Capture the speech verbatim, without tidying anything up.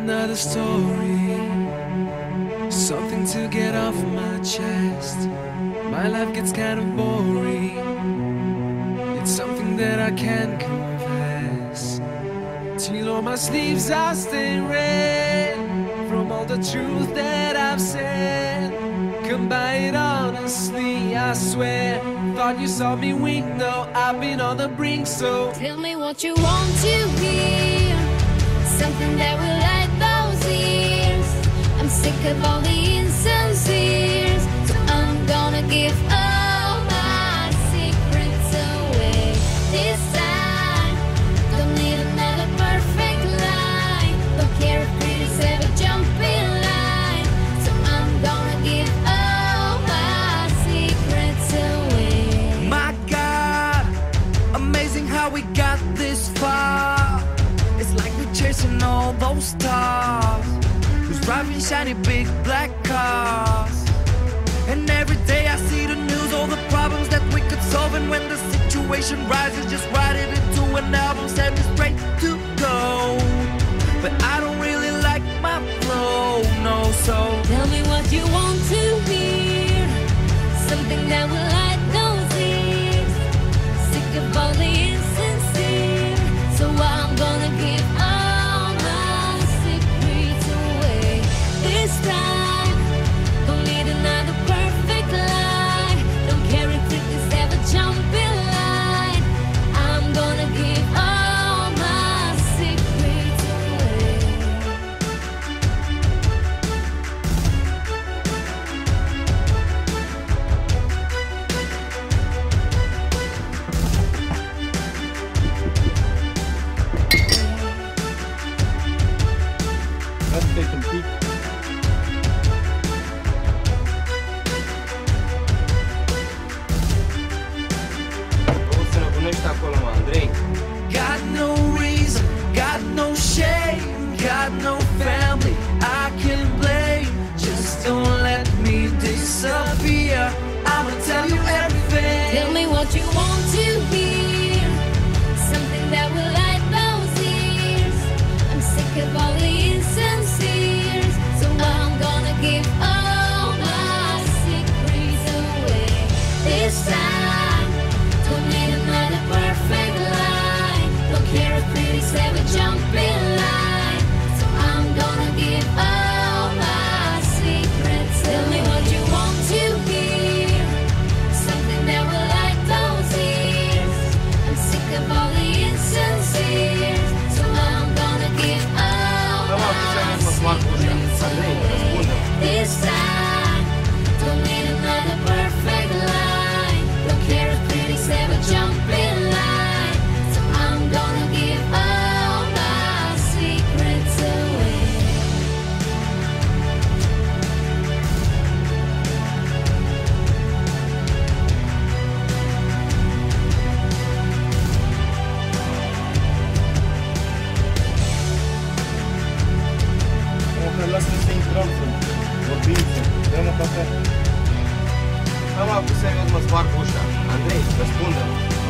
another story, something to get off my chest. My life gets kind of boring, it's something that I can't confess. Till all my sleeves are stained red from all the truth that I've said. Come by it honestly, I swear. Thought you saw me wink, no, I've been on the brink, so tell me what you want to hear, something that will light those ears. I'm sick of all the insinceres, so I'm gonna give all my secrets away this time. Don't need another perfect line, don't care if critics ever jump in line, so I'm gonna give all my secrets away. My God, amazing how we got this far. It's like we're chasing all those stars, who's driving shiny big black cars. And every day I see the news, all the problems that we could solve. And when the situation rises, just write it into an album, send me straight to gold. But I don't really like my flow, no, so tell me what you want to hear, something that will light those ears. Sick of all the insincere, so I'm gonna give all my secrets away this time. Don't need another perfect line, don't care if critics ever jump in line. I'm gonna give all my secrets away. Let's take some peek. Cum să nebunești acolo, mă, Andrei? got no reason, got no shame, got no family I can blame. Just don't let me disappear, I'ma tell you everything. Tell me what you want to hear, something that will light those ears. I'm sick of all the insinceres, so I'm gonna give all my secrets away this time. Don't need another perfect line, don't care if critics ever jump in line, so I'm gonna give all my secrets. Tell me what you want to hear, something that will light those ears. I'm sick of all the insinceres, so I'm gonna give all Come on, my Cristiano, smart push-up. Andrei, răspunde-mă. this time. Don't need another perfect line, don't care if critics ever jump in line, so I'm gonna give all my secrets away. Ok, lasă-ne să intrăm, să vorbim, să dăm o cafea. Am acum serios, mă sparg ușa. Andrei, răspunde-mă.